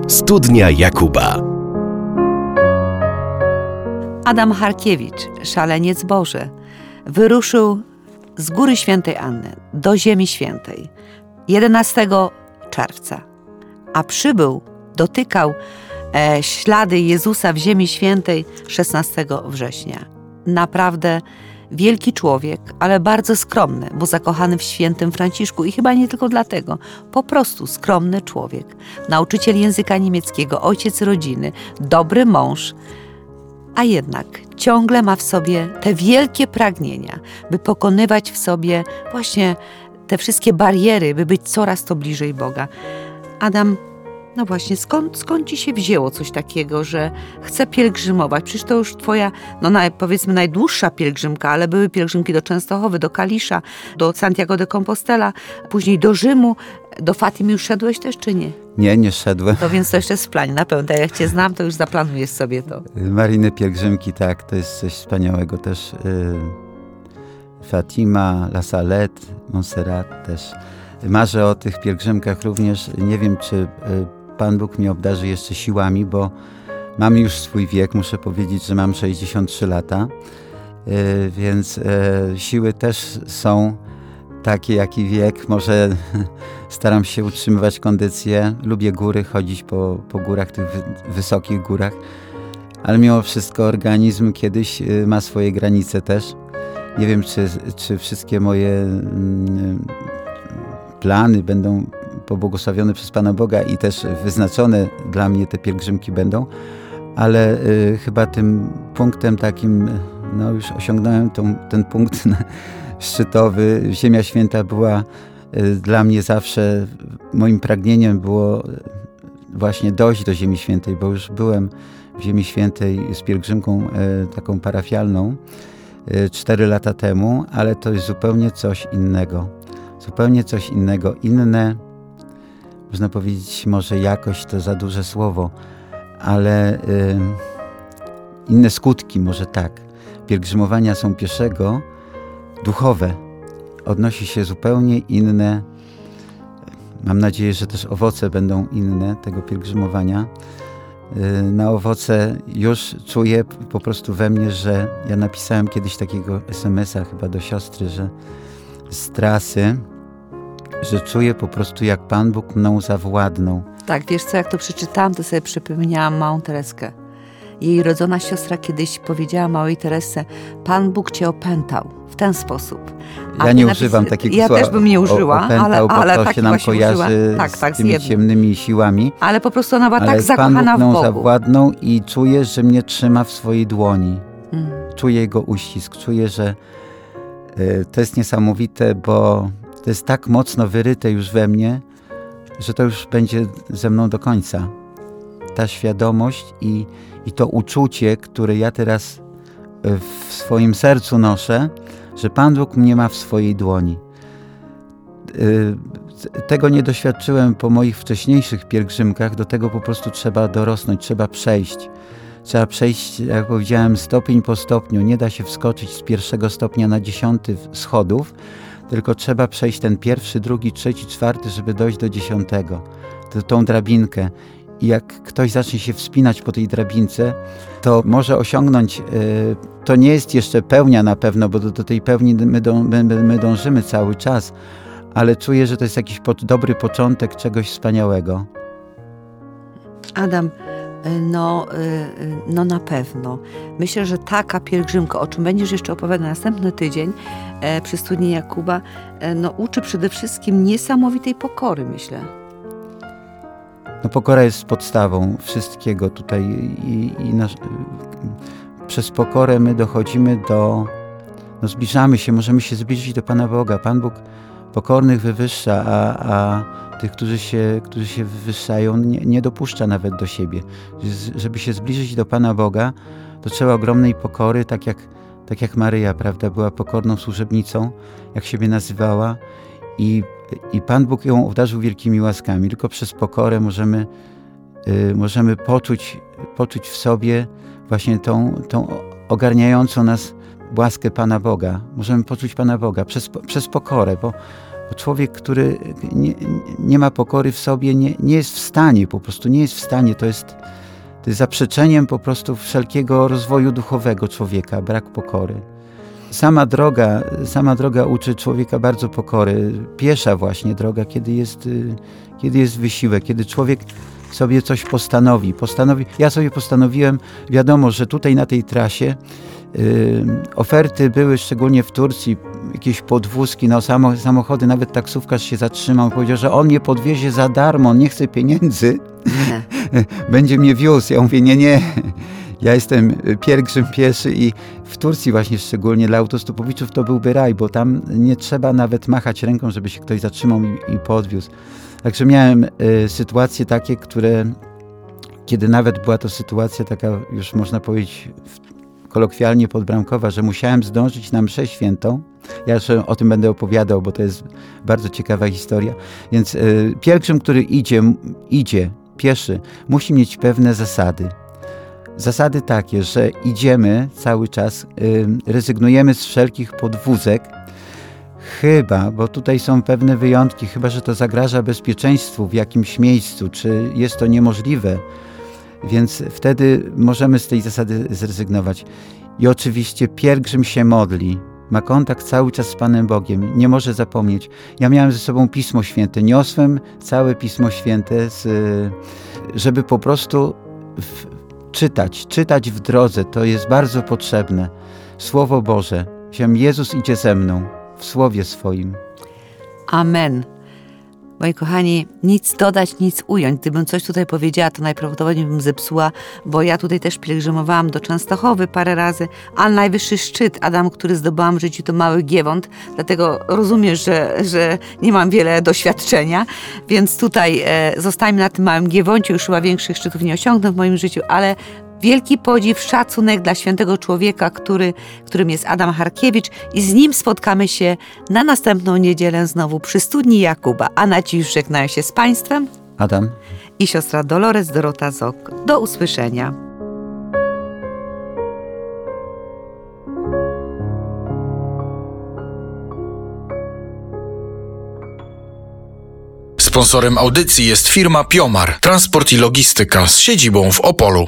Studnia Jakuba. Adam Harkiewicz, szaleniec Boży, wyruszył z Góry Świętej Anny do Ziemi Świętej 11 czerwca, a przybył, dotykał ślady Jezusa w Ziemi Świętej 16 września. Naprawdę wielki człowiek, ale bardzo skromny, bo zakochany w świętym Franciszku i chyba nie tylko dlatego. Po prostu skromny człowiek. Nauczyciel języka niemieckiego, ojciec rodziny, dobry mąż, a jednak ciągle ma w sobie te wielkie pragnienia, by pokonywać w sobie właśnie te wszystkie bariery, by być coraz to bliżej Boga. Adam, no właśnie, skąd ci się wzięło coś takiego, że chce pielgrzymować? Przecież to już twoja, powiedzmy najdłuższa pielgrzymka, ale były pielgrzymki do Częstochowy, do Kalisza, do Santiago de Compostela, później do Rzymu. Do Fatimy już szedłeś też, czy nie? Nie szedłem. To więc to jeszcze jest w planie, na pewno. Jak cię znam, to już zaplanujesz sobie to. Maryjne pielgrzymki, tak, to jest coś wspaniałego też. Fatima, La Salette, Montserrat też. Marzę o tych pielgrzymkach również. Nie wiem, czy Pan Bóg mnie obdarzy jeszcze siłami, bo mam już swój wiek. Muszę powiedzieć, że mam 63 lata, więc siły też są takie, jaki wiek. Może staram się utrzymywać kondycję. Lubię góry, chodzić po górach, tych wysokich górach, ale mimo wszystko organizm kiedyś ma swoje granice też. Nie wiem, czy wszystkie moje plany będą pobłogosławione przez Pana Boga i też wyznaczone dla mnie te pielgrzymki będą, ale chyba tym punktem takim, już osiągnąłem ten punkt szczytowy. Ziemia Święta była dla mnie zawsze, moim pragnieniem było właśnie dojść do Ziemi Świętej, bo już byłem w Ziemi Świętej z pielgrzymką taką parafialną 4 lata temu, ale to jest zupełnie coś innego. Zupełnie coś innego. Inne, można powiedzieć, może jakość to za duże słowo, ale inne skutki, może tak. Pielgrzymowania są pieszego, duchowe. Odnosi się zupełnie inne, mam nadzieję, że też owoce będą inne tego pielgrzymowania. Na owoce już czuję po prostu we mnie, że ja napisałem kiedyś takiego SMS-a chyba do siostry, że z trasy, że czuję po prostu, jak Pan Bóg mną zawładnął. Tak, wiesz co, jak to przeczytałam, to sobie przypomniałam małą Tereskę. Jej rodzona siostra kiedyś powiedziała małej Teresce: Pan Bóg cię opętał w ten sposób. Ja nie używam takiego słowa. Ja też bym nie użyła, opętał, ale to tak się nam kojarzy z tymi ciemnymi siłami. Ale po prostu ona była tak zakochana w Bogu. Pan Bóg mną zawładnął i czuję, że mnie trzyma w swojej dłoni. Czuję Jego uścisk, czuję, że to jest niesamowite, bo to jest tak mocno wyryte już we mnie, że to już będzie ze mną do końca. Ta świadomość i to uczucie, które ja teraz w swoim sercu noszę, że Pan Bóg mnie ma w swojej dłoni. Tego nie doświadczyłem po moich wcześniejszych pielgrzymkach, do tego po prostu trzeba dorosnąć, trzeba przejść. Trzeba przejść, jak powiedziałem, stopień po stopniu. Nie da się wskoczyć z 1 stopnia na 10 schodów, tylko trzeba przejść ten 1., 2., 3., 4., żeby dojść do 10. Tą drabinkę. I jak ktoś zacznie się wspinać po tej drabince, to może osiągnąć, to nie jest jeszcze pełnia na pewno, bo do tej pełni my dążymy cały czas, ale czuję, że to jest jakiś dobry początek czegoś wspaniałego. Adam, no na pewno. Myślę, że taka pielgrzymka, o czym będziesz jeszcze opowiadał następny tydzień przy Studni Jakuba, uczy przede wszystkim niesamowitej pokory, myślę. Pokora jest podstawą wszystkiego tutaj przez pokorę my dochodzimy zbliżamy się, możemy się zbliżyć do Pana Boga. Pan Bóg pokornych wywyższa, a tych, którzy się wywyższają, nie dopuszcza nawet do siebie. Żeby się zbliżyć do Pana Boga, to trzeba ogromnej pokory, tak jak Maryja, prawda, była pokorną służebnicą, jak siebie nazywała, i Pan Bóg ją obdarzył wielkimi łaskami. Tylko przez pokorę możemy poczuć w sobie właśnie tą ogarniającą nas łaskę Pana Boga. Możemy poczuć Pana Boga przez pokorę, Bo człowiek, który nie ma pokory w sobie, nie jest w stanie, po prostu nie jest w stanie. To jest zaprzeczeniem po prostu wszelkiego rozwoju duchowego człowieka, brak pokory. Sama droga uczy człowieka bardzo pokory. Piesza właśnie droga, kiedy jest wysiłek, kiedy człowiek sobie coś postanowi. Ja sobie postanowiłem, wiadomo, że tutaj na tej trasie oferty były, szczególnie w Turcji, jakieś podwózki, samochody, nawet taksówkarz się zatrzymał, powiedział, że on mnie podwiezie za darmo, on nie chce pieniędzy, będzie mnie wiózł. Ja mówię, nie, ja jestem pielgrzym pieszy i w Turcji właśnie szczególnie dla autostopowiczów to byłby raj, bo tam nie trzeba nawet machać ręką, żeby się ktoś zatrzymał i podwiózł. Także miałem sytuacje takie, kiedy nawet była to sytuacja taka, już można powiedzieć kolokwialnie podbramkowa, że musiałem zdążyć na mszę świętą. Ja jeszcze o tym będę opowiadał, bo to jest bardzo ciekawa historia. Więc pielgrzym, który idzie pieszy, musi mieć pewne zasady. Zasady takie, że idziemy cały czas, rezygnujemy z wszelkich podwózek, chyba, bo tutaj są pewne wyjątki, chyba że to zagraża bezpieczeństwu w jakimś miejscu, czy jest to niemożliwe, więc wtedy możemy z tej zasady zrezygnować. I oczywiście pielgrzym się modli, ma kontakt cały czas z Panem Bogiem, nie może zapomnieć. Ja miałem ze sobą Pismo Święte, niosłem całe Pismo Święte, żeby po prostu czytać w drodze, to jest bardzo potrzebne. Słowo Boże, Jezus idzie ze mną w Słowie swoim. Amen. Moi kochani, nic dodać, nic ująć. Gdybym coś tutaj powiedziała, to najprawdopodobniej bym zepsuła, bo ja tutaj też pielgrzymowałam do Częstochowy parę razy, a najwyższy szczyt, Adam, który zdobyłam w życiu, to Mały Giewont, dlatego rozumiesz, że nie mam wiele doświadczenia, więc tutaj zostańmy na tym Małym Giewoncie, już chyba większych szczytów nie osiągnę w moim życiu, ale wielki podziw, szacunek dla świętego człowieka, którym jest Adam Harkiewicz, i z nim spotkamy się na następną niedzielę znowu przy studni Jakuba. A na dziś żegnają się z Państwem Adam i siostra Dolores Dorota Zok. Do usłyszenia. Sponsorem audycji jest firma Piomar, transport i logistyka z siedzibą w Opolu.